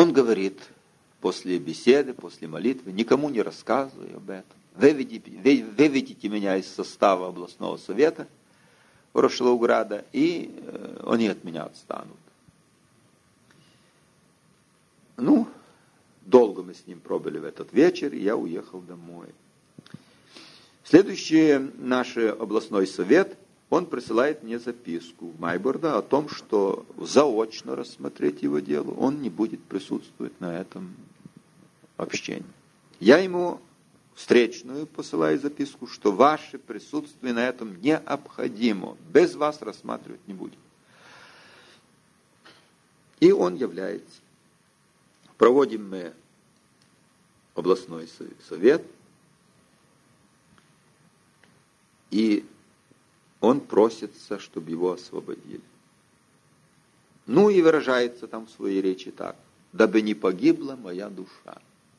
Он говорит после беседы, после молитвы: никому не рассказывай об этом. Выведите меня из состава областного совета Ворошиловграда, и они от меня отстанут. Ну, долго мы с ним пробыли в этот вечер, и я уехал домой. Следующий наш областной совет, он присылает мне записку в Майборда о том, что заочно рассмотреть его дело он не будет присутствовать на этом общении. Я ему встречную посылаю записку, что ваше присутствие на этом необходимо. Без вас рассматривать не будем. И он является. Проводим мы областной совет, и он просится, чтобы его освободили. Ну и выражается там в своей речи так: дабы не погибла моя душа.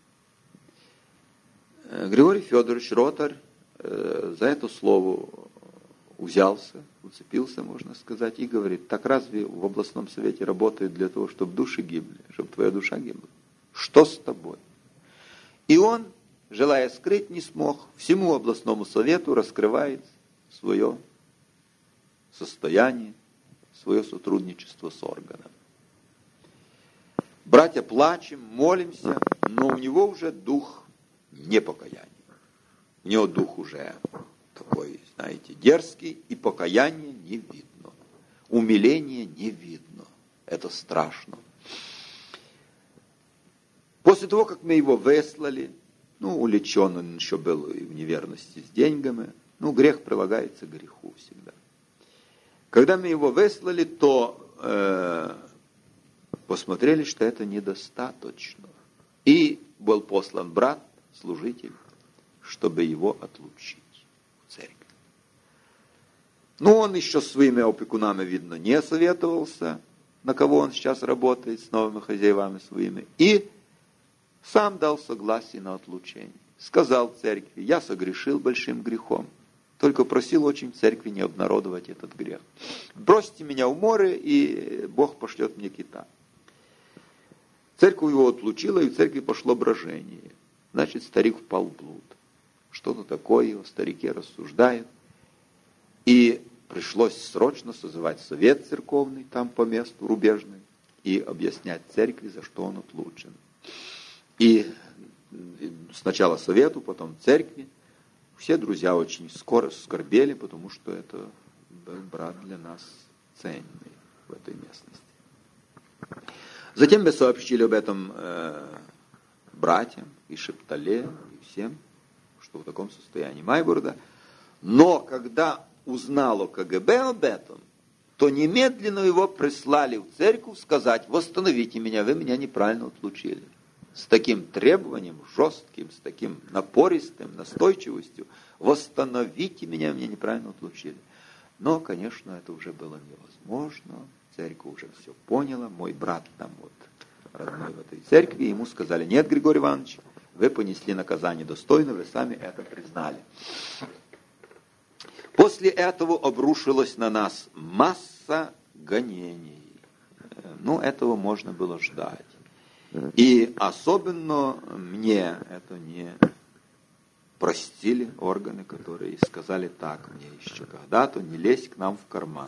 Григорий Федорович Ротарь за это слово взялся, уцепился, можно сказать, и говорит: так разве в областном совете работают для того, чтобы души гибли, чтобы твоя душа гибла? Что с тобой? И он, желая скрыть, не смог, всему областному совету раскрывает свое состояние, свое сотрудничество с органом. Братья, плачем, молимся, но у него уже дух непокаяния. У него дух уже такой, знаете, дерзкий, и покаяния не видно. Умиления не видно. Это страшно. После того, как мы его выслали, увлечен он еще был и в неверности с деньгами, грех прилагается к греху всегда. Когда мы его выслали, то посмотрели, что это недостаточно. И был послан брат, служитель, чтобы его отлучить в церковь. Он еще с своими опекунами, видно, не советовался, на кого он сейчас работает, с новыми хозяевами своими, и сам дал согласие на отлучение. Сказал церкви: я согрешил большим грехом, только просил очень в церкви не обнародовать этот грех. Бросьте меня в море, и Бог пошлет мне кита. Церковь его отлучила, и в церкви пошло брожение. Значит, старик впал в блуд. Что-то такое, о старике рассуждают. И пришлось срочно созывать совет церковный там по месту, рубежный, и объяснять церкви, за что он отлучен. И сначала совету, потом церкви. Все друзья очень скоро скорбели, потому что это был брат для нас ценный в этой местности. Затем мы сообщили об этом братьям и Шептале, и всем, что в таком состоянии Майборда. Но когда узнало КГБ об этом, то немедленно его прислали в церковь сказать: восстановите меня, вы меня неправильно отлучили. С таким требованием жестким, с таким напористым, настойчивостью: восстановите меня, меня неправильно отлучили. Но, конечно, это уже было невозможно. Церковь уже все поняла. Мой брат там родной в этой церкви, ему сказали: нет, Григорий Иванович, вы понесли наказание достойно, вы сами это признали. После этого обрушилась на нас масса гонений. Этого можно было ждать. И особенно мне это не простили органы, которые сказали: так, мне еще когда-то не лезь к нам в карман.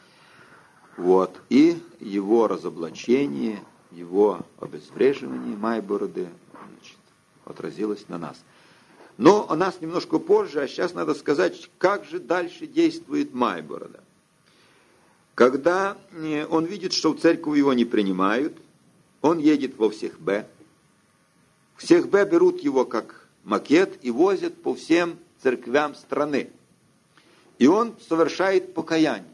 И его разоблачение, его обезвреживание Майбороды, отразилось на нас. Но о нас немножко позже, а сейчас надо сказать, как же дальше действует Майборода. Когда он видит, что в церковь его не принимают, он едет во Всех-Б. В Всех-Б берут его как макет и возят по всем церквям страны. И он совершает покаяние.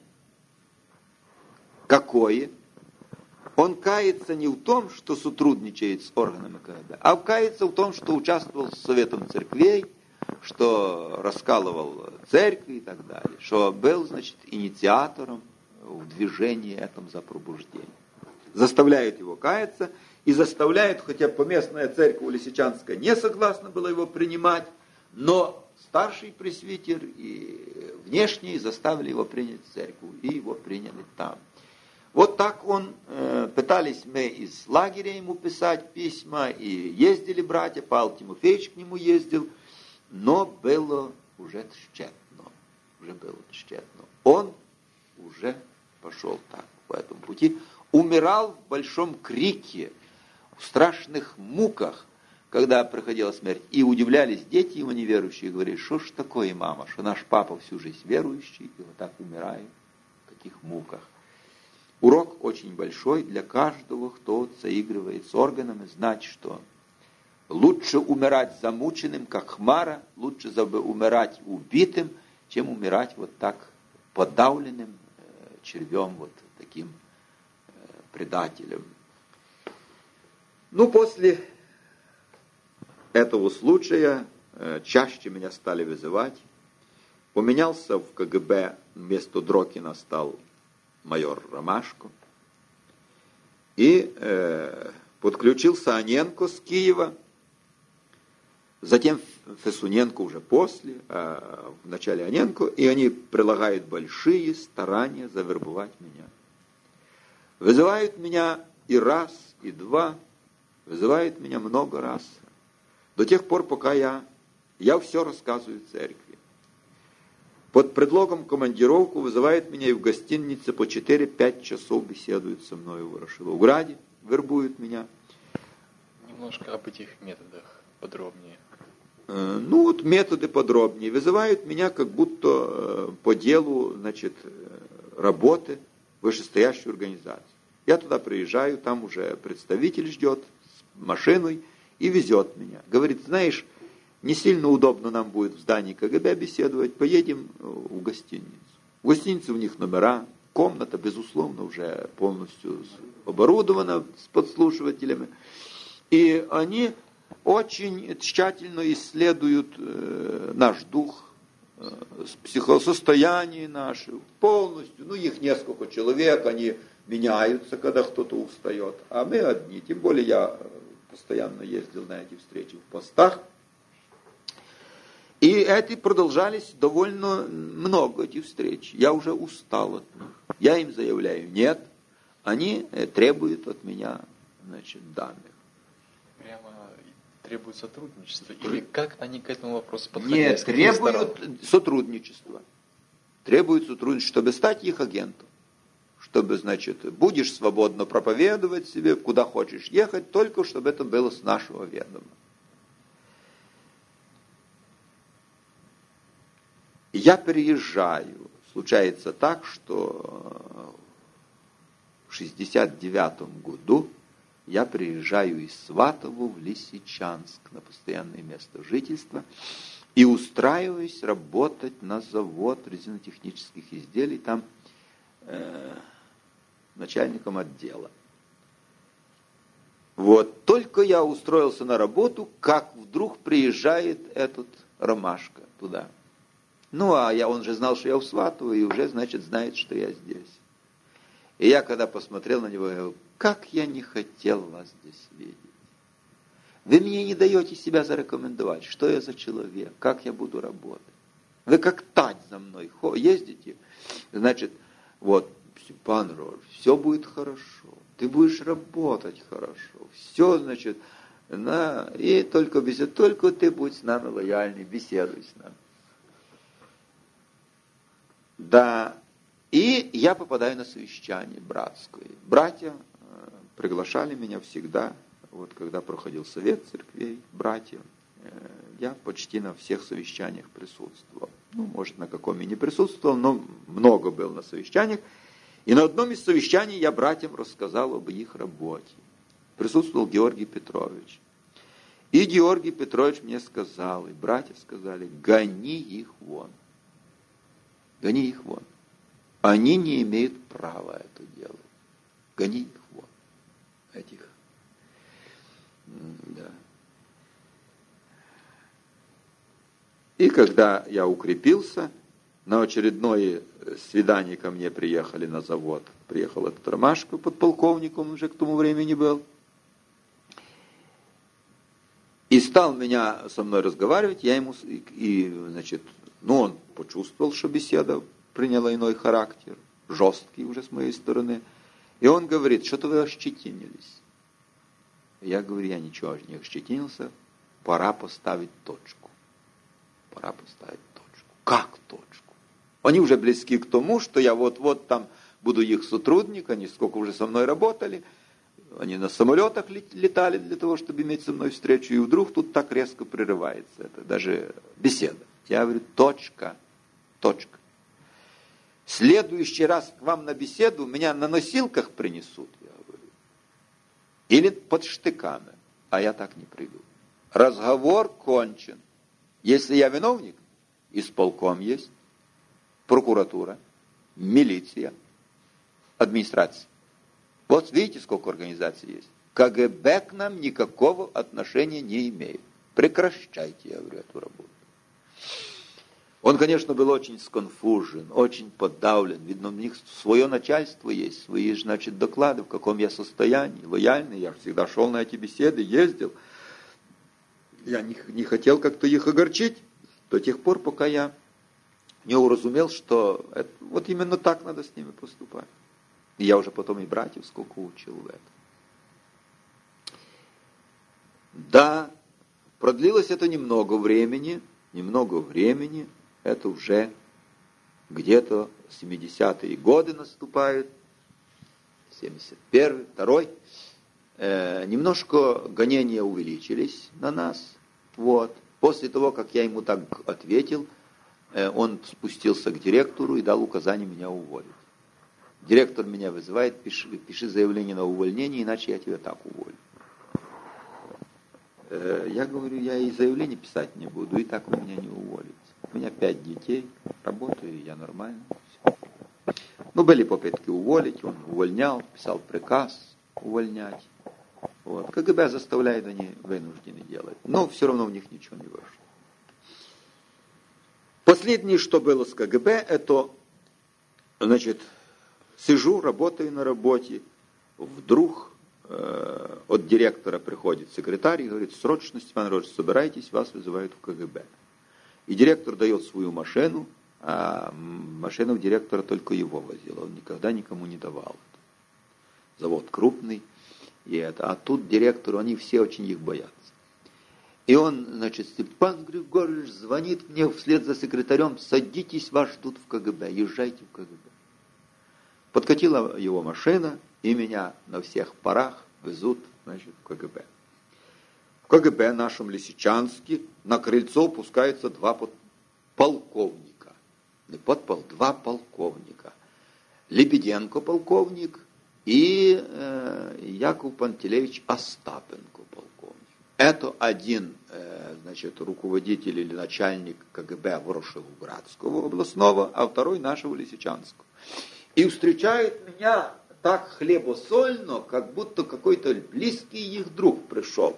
Какое? Он кается не в том, что сотрудничает с органами КГБ, а кается в том, что участвовал в Советом церквей, что раскалывал церкви и так далее, что был, инициатором в движении этом за пробуждение. Заставляют его каяться и заставляют, хотя поместная церковь Лисичанская не согласна была его принимать, но старший пресвитер и внешний заставили его принять в церковь, и его приняли там. Вот так он, пытались мы из лагеря ему писать письма, и ездили братья, Павел Тимофеевич к нему ездил, но было уже тщетно. Он уже пошел так, по этому пути, умирал в большом крике, в страшных муках, когда проходила смерть. И удивлялись дети его неверующие, говорили, что ж такое, мама, что наш папа всю жизнь верующий, и вот так умирает, в каких муках. Урок очень большой для каждого, кто заигрывает с органами, знать, что лучше умирать замученным, как Хмара, лучше умирать убитым, чем умирать вот так подавленным червем, вот таким предателем. После этого случая чаще меня стали вызывать. Поменялся в КГБ, вместо Дрокина стал майор Ромашко. И подключился Аненко с Киева. Затем Фесуненко уже после, а в начале Аненко. И они прилагают большие старания завербовать меня. Вызывают меня и раз, и два. Вызывают меня много раз. До тех пор, пока я все рассказываю церкви. Под предлогом командировку вызывают меня и в гостинице по 4-5 часов беседуют со мной в Ворошиловграде, вербуют меня. Немножко об этих методах подробнее. Методы подробнее. Вызывают меня как будто по делу, работы вышестоящей организации. Я туда приезжаю, там уже представитель ждет с машиной и везет меня. Говорит, знаешь, не сильно удобно нам будет в здании КГБ беседовать, поедем в гостиницу. В гостинице у них номера, комната, безусловно, уже полностью оборудована с подслушивателями. И они очень тщательно исследуют наш дух, психосостояние наше, полностью. Их несколько человек, они меняются, когда кто-то устает, а мы одни. Тем более я постоянно ездил на эти встречи в постах. И эти продолжались довольно много, эти встречи. Я уже устал от них. Я им заявляю нет. Они требуют от меня, данных. Прямо требуют сотрудничества? Или как они к этому вопросу подходят? Нет, требуют сотрудничества. Требуют сотрудничества, чтобы стать их агентом. Чтобы, будешь свободно проповедовать себе, куда хочешь ехать, только чтобы это было с нашего ведома. Я переезжаю. Случается так, что в 1969 году я приезжаю из Сватово в Лисичанск на постоянное место жительства и устраиваюсь работать на завод резинотехнических изделий, там начальником отдела. Только я устроился на работу, как вдруг приезжает этот Ромашко туда. Он же знал, что я в Сватово, и уже, знает, что я здесь. И я, когда посмотрел на него, я говорю, как я не хотел вас здесь видеть. Вы мне не даете себя зарекомендовать, что я за человек, как я буду работать. Вы как тать за мной ездите. Степан Рож, все будет хорошо, ты будешь работать хорошо, все, и только ты будь с нами лояльный, беседуй с нами. Да, и я попадаю на совещание братское. Братья приглашали меня всегда, когда проходил совет церквей, братья, я почти на всех совещаниях присутствовал. Может, на каком и не присутствовал, но много был на совещаниях. И на одном из совещаний я братьям рассказал об их работе. Присутствовал Георгий Петрович. И Георгий Петрович мне сказал, и братья сказали, гони их вон. Гони их вон. Они не имеют права это делать. Гони их вон. Этих. Да. И когда я укрепился, на очередное свидание ко мне приехали на завод. Приехал этот Ромашко, подполковник, он уже к тому времени был. И стал со мной разговаривать, я ему, он почувствовал, что беседа приняла иной характер, жесткий уже с моей стороны. И он говорит, что-то вы ощетинились. Я говорю, я ничего не ощетинился, пора поставить точку. Пора поставить точку. Как точку? Они уже близки к тому, что я вот-вот там буду их сотрудник, они сколько уже со мной работали, они на самолетах летали для того, чтобы иметь со мной встречу, и вдруг тут так резко прерывается это, даже беседа. Я говорю, точка, точка. Следующий раз к вам на беседу меня на носилках принесут, я говорю, или под штыками, а я так не приду. Разговор кончен. Если я виновник, исполком есть, прокуратура, милиция, администрация. Вот видите, сколько организаций есть. КГБ к нам никакого отношения не имеет. Прекращайте, я говорю, эту работу. Он, конечно, был очень сконфужен, очень подавлен. Видно, у них свое начальство есть, свои, значит, доклады, в каком я состоянии, лояльный. Я всегда шел на эти беседы, ездил. Я не хотел как-то их огорчить до тех пор, пока я не уразумел, что это, вот именно так надо с ними поступать. И я уже потом и братьев сколько учил в этом. Да, продлилось это немного времени, это уже где-то 70-е годы наступают, 71-й, 2-й. Немножко гонения увеличились на нас. Вот. После того, как я ему так ответил, он спустился к директору и дал указание меня уволить. Директор меня вызывает, пиши заявление на увольнение, иначе я тебя так уволю. Я говорю, я и заявление писать не буду, и так у меня не уволить. У меня 5 детей, работаю, я нормально. Все. Ну, были попытки уволить, он увольнял, писал приказ увольнять. Вот. КГБ заставляет, они вынуждены делать. Но все равно у них ничего не вышло. Последнее, что было с КГБ, это, значит, сижу, работаю на работе, вдруг от директора приходит секретарь и говорит, срочно, Степан Иванович, собирайтесь, вас вызывают в КГБ. И директор дает свою машину, а машина у директора только его возила, он никогда никому не давал. Завод крупный, и это. А тут директору, они все очень их боятся. И он, значит, Степан Григорьевич звонит мне вслед за секретарем, садитесь, вас ждут в КГБ, езжайте в КГБ. Подкатила его машина, и меня на всех парах везут, значит, в КГБ. В КГБ нашем Лисичанске на крыльцо пускаются 2 полковника. Не подпол, 2 полковника. Лебеденко полковник и Яков Пантелеевич Остапенко полковник. Это один, значит, руководитель или начальник КГБ Ворошиловградского областного, а второй нашего Лисичанского. И встречает меня так хлебосольно, как будто какой-то близкий их друг пришел.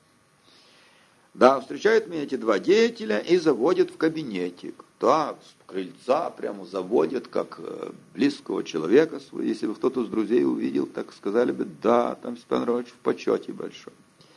Да, встречают меня эти 2 деятеля и заводят в кабинетик. Да, с крыльца прямо заводят, как близкого человека. Если бы кто-то с друзей увидел, так сказали бы, да, там Степан Иванович в почете большой.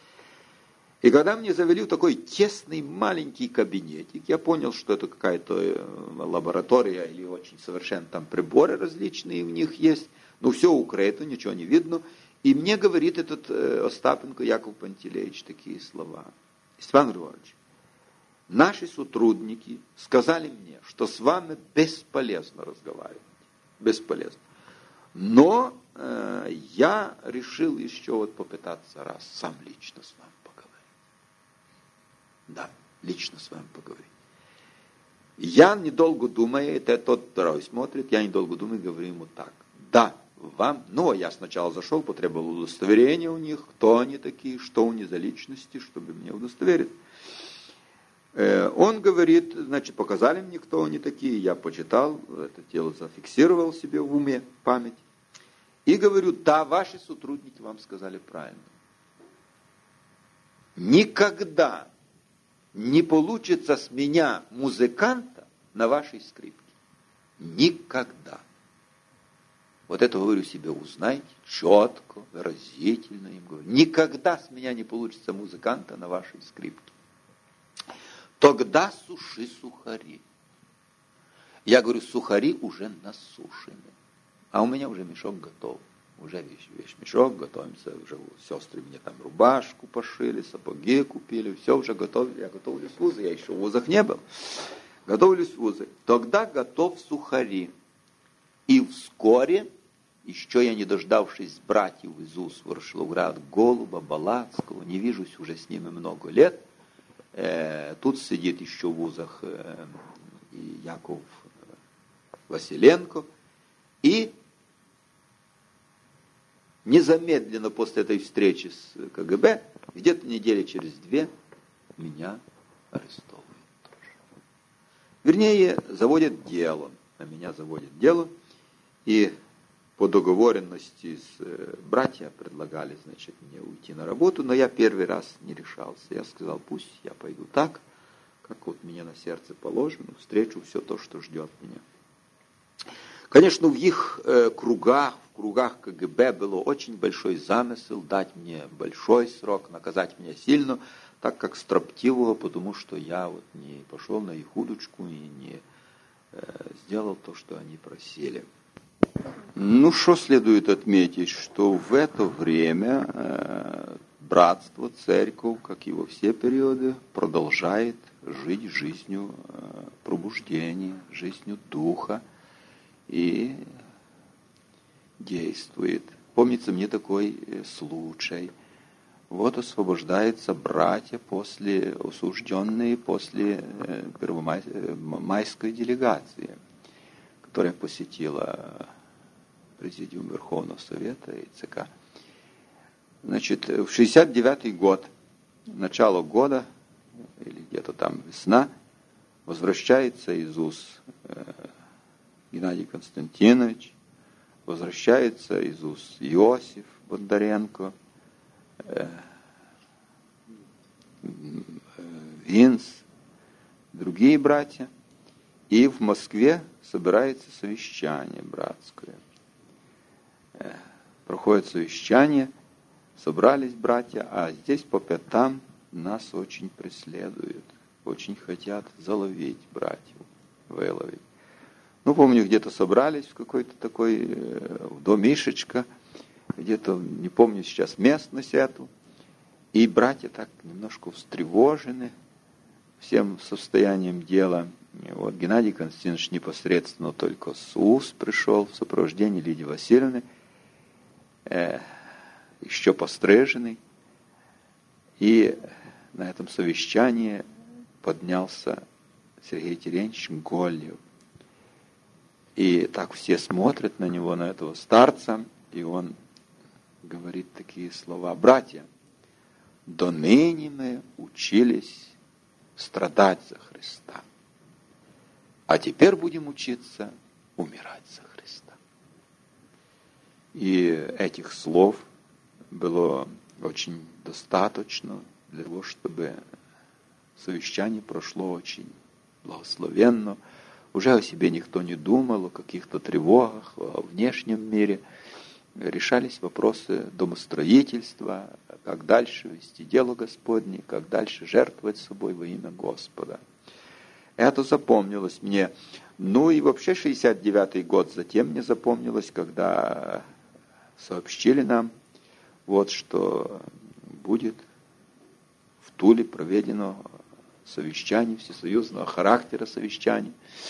И когда мне завели в такой тесный маленький кабинетик, я понял, что это какая-то лаборатория или очень совершенно там приборы различные в них есть. Ну, все укрыто, ничего не видно. И мне говорит этот Остапенко Яков Пантелеевич такие слова. Степан Григорьевич, наши сотрудники сказали мне, что с вами бесполезно разговаривать. Бесполезно. Но я решил еще вот попытаться раз сам лично с вами поговорить. Да, лично с вами поговорить. Я, недолго думая, это тот второй смотрит, я недолго думая, говорю ему так. Да, вам, ну, я сначала зашел, потребовал удостоверения у них, кто они такие, что у них за личности, чтобы мне удостоверить. Он говорит, значит, показали мне, кто они такие, я почитал, это дело зафиксировал себе в уме, память. И говорю, да, ваши сотрудники вам сказали правильно. Никогда не получится с меня музыканта на вашей скрипке. Никогда. Вот это, говорю себе, узнайте четко, выразительно им говорю. Никогда с меня не получится музыканта на вашей скрипке. Тогда суши сухари. Я говорю, сухари уже насушены. А у меня уже мешок готов. уже вещмешок, готовимся, уже сестры мне там рубашку пошили, сапоги купили, все уже готово, я готовлюсь в вузы, я еще в вузах не был, готовлюсь в вузы. Тогда готов сухари. И вскоре, еще я не дождавшись братьев из УЗ Ворошиловград, Голуба, Балацкого, не вижусь уже с ними много лет, тут сидит еще в вузах и Яков Василенко, и незамедленно после этой встречи с КГБ, где-то недели через 2, меня арестовывают тоже. Вернее, заводят дело. На меня заводят дело. И по договоренности с братья предлагали, значит, мне уйти на работу, но я первый раз не решался. Я сказал, пусть я пойду так, как вот мне на сердце положено, встречу все то, что ждет меня. Конечно, в их кругах, в кругах КГБ было очень большой замысел дать мне большой срок, наказать меня сильно, так как строптивого, потому что я вот не пошел на их удочку и не сделал то, что они просили. Ну, что следует отметить, что в это время братство, церковь, как и во все периоды, продолжает жить жизнью пробуждения, жизнью духа и действует. Помнится мне такой случай. Вот освобождаются братья осужденные после первомайской делегации, которая посетила Президиум Верховного Совета и ЦК. Значит, в 69-й год, начало года, или где-то там весна, возвращается из УЗ Геннадий Константинович, возвращается из УЗ Иосиф Бондаренко, Винс, другие братья. И в Москве собирается совещание братское. Проходит совещание, собрались братья, а здесь по пятам нас очень преследуют, очень хотят заловить братьев, выловить. Ну, помню, где-то собрались в какой-то такой домишечко, где-то, не помню сейчас местность эту, и братья так немножко встревожены всем состоянием дела. Вот Геннадий Константинович непосредственно только с УЗ пришел в сопровождении Лидии Васильевны, еще постриженный, и на этом совещании поднялся Сергей Терентьевич Голлев. И так все смотрят на него, на этого старца, и он говорит такие слова: «Братья, до ныне мы учились страдать за Христа, а теперь будем учиться умирать за Христа». И этих слов было очень достаточно для того, чтобы совещание прошло очень благословенно. Уже о себе никто не думал, о каких-то тревогах, о внешнем мире. Решались вопросы домостроительства, как дальше вести дело Господне, как дальше жертвовать собой во имя Господа. Это запомнилось мне. Ну и вообще 69-й год затем мне запомнилось, когда сообщили нам, вот что будет в Туле проведено совещание всесоюзного характера совещания,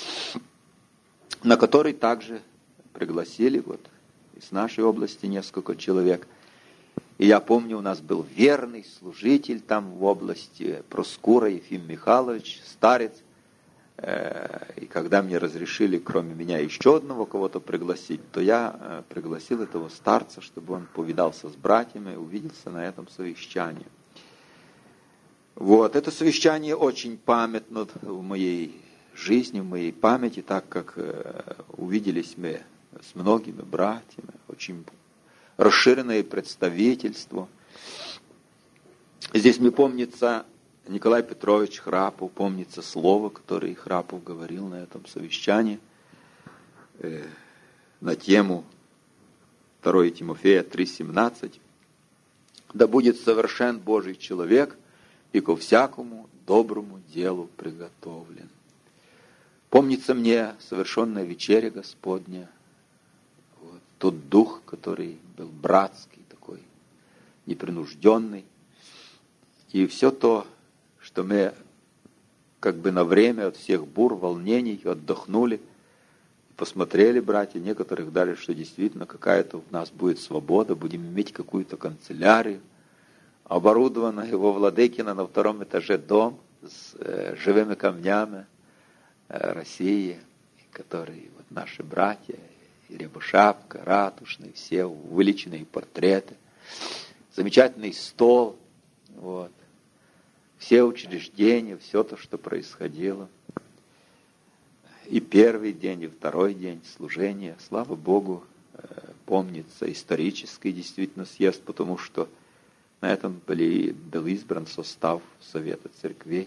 на который также пригласили вот из нашей области несколько человек. И я помню, у нас был верный служитель там в области, Проскура Ефим Михайлович, старец. И когда мне разрешили, кроме меня, еще одного кого-то пригласить, то я пригласил этого старца, чтобы он повидался с братьями, увиделся на этом совещании. Вот, это совещание очень памятно в моей жизни, в моей памяти, так как увиделись мы с многими братьями, очень расширенное представительство. Здесь мне помнится Николай Петрович Храпов, помнится слово, которое Храпов говорил на этом совещании на тему 2 Тимофея 3:17. «Да будет совершен Божий человек, и ко всякому доброму делу приготовлен». Помнится мне совершенная вечеря Господня. Вот. тот дух, который был братский, такой непринужденный. И все то, что мы как бы на время от всех бур, волнений отдохнули, посмотрели, братья, некоторых дали, что действительно какая-то у нас будет свобода, будем иметь какую-то канцелярию, оборудовано его Владыкино на 2 этаже дом с живыми камнями России, которые вот наши братья, и Рябошапка, Ратушный, все увеличенные портреты, замечательный стол, вот, все учреждения, все то, что происходило. И первый день, и второй день служения, слава Богу, помнится исторический действительно съезд, потому что на этом был избран состав Совета Церквей.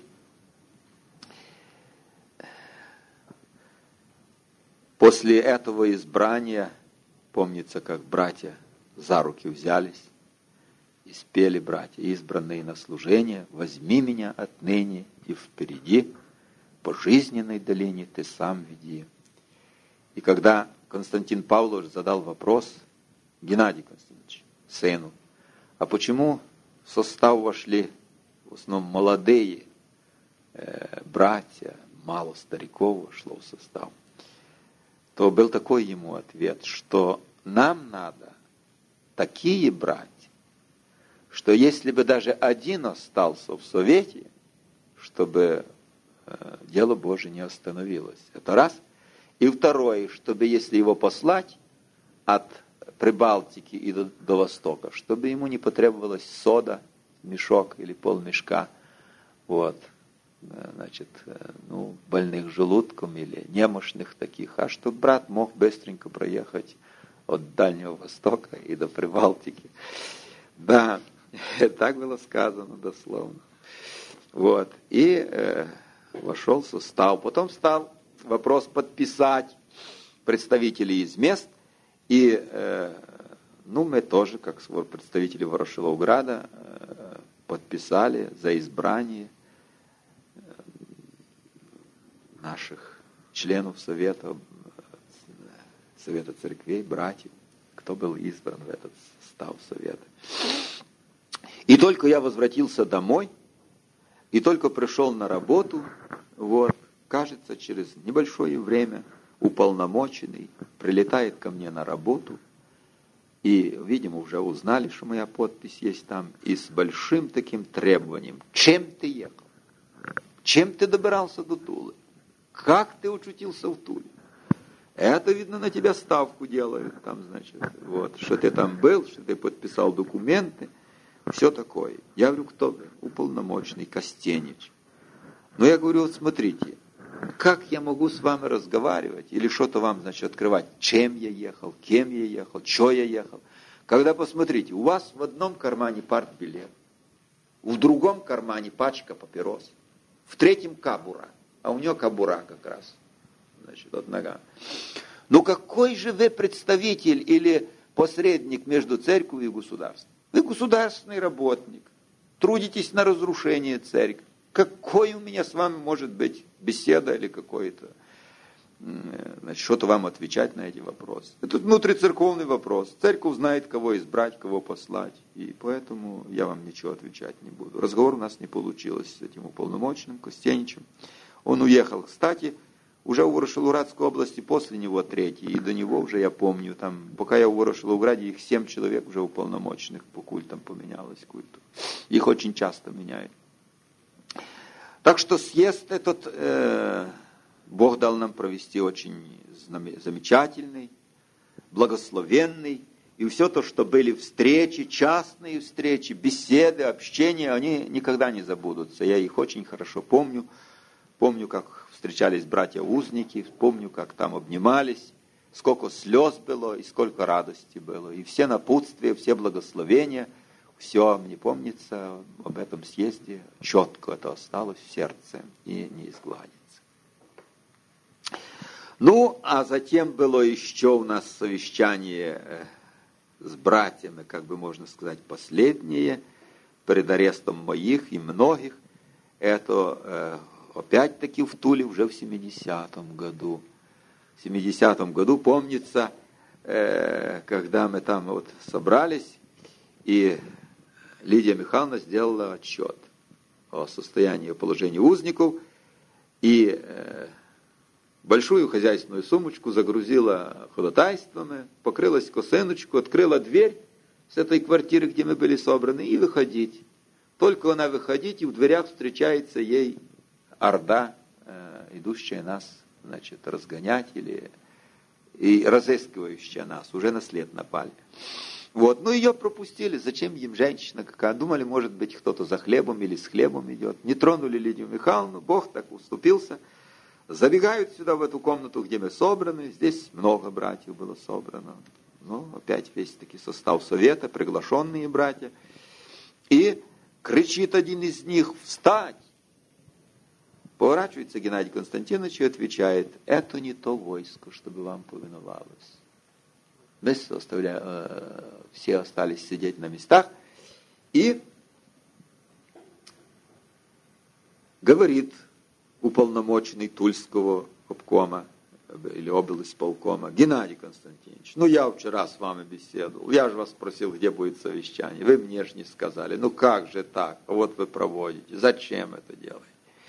После этого избрания, помнится, как братья за руки взялись и спели, братья, избранные на служение: «Возьми меня отныне и впереди, по жизненной долине ты сам веди». И когда Константин Павлович задал вопрос Геннадию Константиновичу, сыну, а почему в состав вошли в основном молодые братья, мало стариков вошло в состав, то был такой ему ответ, что нам надо такие братья, что если бы даже один остался в Совете, чтобы дело Божие не остановилось. Это раз. И второе, чтобы если его послать от Прибалтики и до Востока, чтобы ему не потребовалось сода, мешок или полмешка, вот, значит, больных желудком или немощных таких, а чтобы брат мог быстренько проехать от Дальнего Востока и до Прибалтики. Да, так было сказано дословно. Вот, и вошел в состав. Потом стал вопрос подписать представителей из мест. И мы тоже, как представители Ворошиловграда, подписали за избрание наших членов Совета Церквей, братьев, кто был избран в этот состав Совета. И только я возвратился домой, и только пришел на работу, вот, кажется, через небольшое время уполномоченный прилетает ко мне на работу, и, видимо, уже узнали, что моя подпись есть там, и с большим таким требованием: чем ты ехал? Чем ты добирался до Тулы? Как ты очутился в Туле? Это, видно, на тебя ставку делают, там, значит, вот, что ты там был, что ты подписал документы, все такое. Я говорю, кто вы? Уполномоченный Костенич. Но я говорю, вот смотрите, как я могу с вами разговаривать или что-то вам, значит, открывать, чем я ехал, кем я ехал, что я ехал. Когда, посмотрите, у вас в одном кармане партбилет, в другом кармане пачка папирос, в третьем кабура, а у него кабура как раз, значит, от нога. Ну какой же вы представитель или посредник между церковью и государством? Вы государственный работник, трудитесь на разрушение церкви. Какой у меня с вами может быть беседа или какой-то, значит, что-то вам отвечать на эти вопросы? Это внутрицерковный вопрос. Церковь знает, кого избрать, кого послать, и поэтому я вам ничего отвечать не буду. Разговор у нас не получилось с этим уполномоченным Костеничем. Он уехал, кстати, уже в Ворошиловградской области после него третий, и до него уже я помню, там, пока я в Ворошиловграде, их 7 человек уже уполномоченных по культам поменялось культу. Их очень часто меняют. Так что съезд этот Бог дал нам провести очень замечательный, благословенный. И все то, что были встречи, частные встречи, беседы, общения, они никогда не забудутся. Я их очень хорошо помню. Помню, как встречались братья-узники, помню, как там обнимались, сколько слез было и сколько радости было. И все напутствия, все благословения, все мне помнится об этом съезде, четко это осталось в сердце и не изгладится. Ну, а затем было еще у нас совещание с братьями, как бы можно сказать, последнее, перед арестом моих и многих. Это опять-таки в Туле уже в 70-м году. В 70-м году, помнится, когда мы там вот собрались, и Лидия Михайловна сделала отчет о состоянии и положении узников, и большую хозяйственную сумочку загрузила ходатайствами, покрылась косыночку, открыла дверь с этой квартиры, где мы были собраны, и выходить. Только она выходить, и в дверях встречается ей орда, идущая нас, значит, разгонять и разыскивающая нас. Уже на след напали. Вот, ну ее пропустили. Зачем им женщина какая? Думали, может быть, кто-то за хлебом или с хлебом идет. Не тронули Лидию Михайловну, Бог так уступился. Забегают сюда, в эту комнату, где мы собраны. Здесь много братьев было собрано. Ну, опять весь таки состав совета, приглашенные братья. И кричит один из них: «Встать!» Поворачивается Геннадий Константинович и отвечает: «Это не то войско, чтобы вам повиновалось». Все остались сидеть на местах. И говорит уполномоченный Тульского обкома или облисполкома: «Геннадий Константинович, ну я вчера с вами беседовал, я же вас спросил, где будет совещание, вы мне же не сказали, ну как же так, вот вы проводите, зачем это делаете?»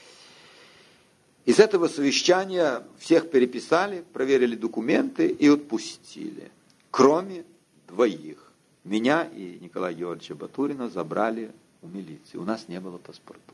Из этого совещания всех переписали, проверили документы и отпустили, кроме двоих. Меня и Николая Георгиевича Батурина забрали у милиции, у нас не было паспортов.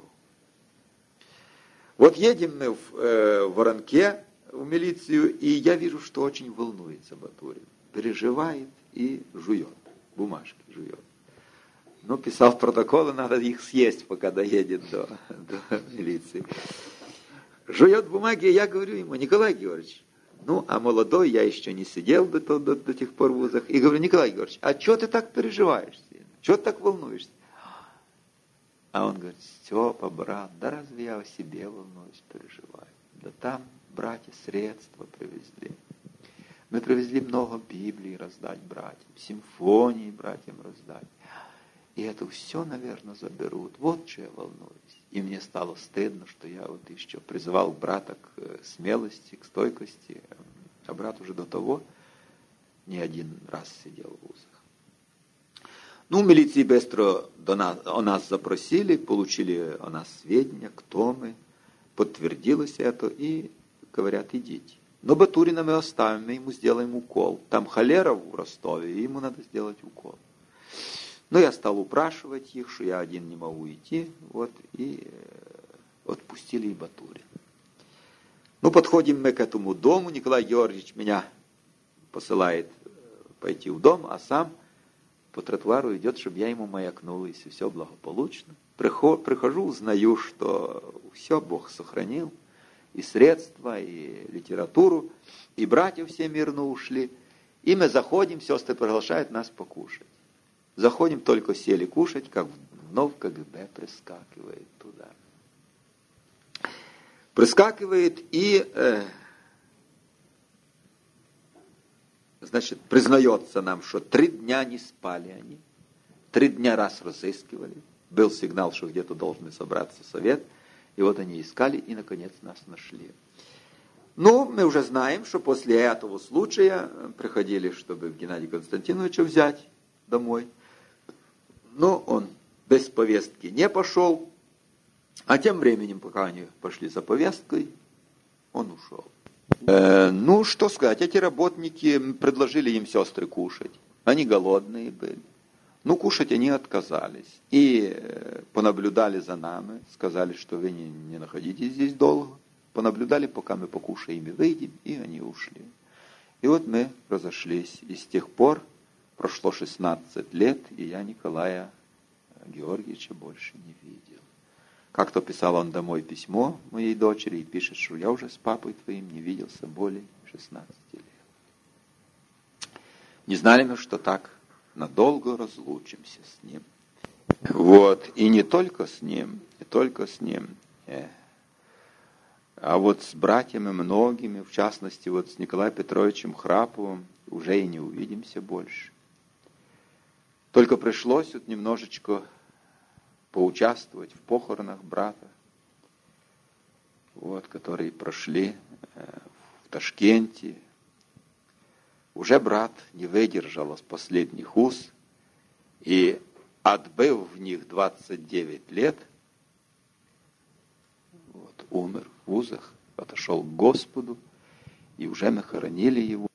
Вот едем мы в Воронке в милицию, и я вижу, что очень волнуется Батурин. Переживает и жует, бумажки жует. Но писал протоколы, надо их съесть, пока доедет до милиции. Жует бумаги, и я говорю ему: «Николай Георгиевич, ну, а молодой, я еще не сидел до тех пор в вузах, и говорю: Николай Георгиевич, а что ты так переживаешь? Чего ты так волнуешься?» А он говорит: «Степа, брат, да разве я о себе волнуюсь, переживаю? Да там братья средства привезли. Мы привезли много Библий раздать братьям, симфонии братьям раздать. И это все, наверное, заберут. Вот что я волнуюсь». И мне стало стыдно, что я вот еще призывал брата к смелости, к стойкости. А брат уже до того не один раз сидел в вузах. Ну, в милиции быстро о нас запросили, получили о нас сведения, кто мы. Подтвердилось это, и говорят: «Идите». Но Батурина мы оставим, мы ему сделаем укол. Там холера в Ростове, и ему надо сделать укол. Но я стал упрашивать их, что я один не могу идти, вот, и отпустили и Батурина. Ну, подходим мы к этому дому, Николай Георгиевич меня посылает пойти в дом, а сам по тротуару идет, чтобы я ему маякнул, если все благополучно. Прихожу, узнаю, что все Бог сохранил, и средства, и литературу, и братья все мирно ушли. И мы заходим, сестры приглашают нас покушать. Заходим, только сели кушать, как вновь КГБ прискакивает туда. Прискакивает и, значит, признается нам, что 3 дня не спали они. 3 дня раз разыскивали. Был сигнал, что где-то должны собраться совет. И вот они искали и, наконец, нас нашли. Ну, мы уже знаем, что после этого случая приходили, чтобы Геннадия Константиновича взять домой. Но он без повестки не пошел. А тем временем, пока они пошли за повесткой, он ушел. Ну, что сказать, эти работники предложили им сестры кушать. Они голодные были. Ну, кушать они отказались. И понаблюдали за нами, сказали, что вы не находитесь здесь долго. Понаблюдали, пока мы покушаем и выйдем, и они ушли. И вот мы разошлись. И с тех пор прошло 16 лет, и я Николая Георгиевича больше не видел. Как-то писал он домой письмо моей дочери и пишет, что я уже с папой твоим не виделся более 16 лет. Не знали мы, что так надолго разлучимся с ним. Вот, и не только с ним, а вот с братьями многими, в частности, вот с Николаем Петровичем Храповым, уже и не увидимся больше. Только пришлось вот немножечко поучаствовать в похоронах брата, вот, которые прошли в Ташкенте. уже брат не выдержал последних уз, и, отбыв в них 29 лет, умер в узах, отошел к Господу, и уже мы хоронили его.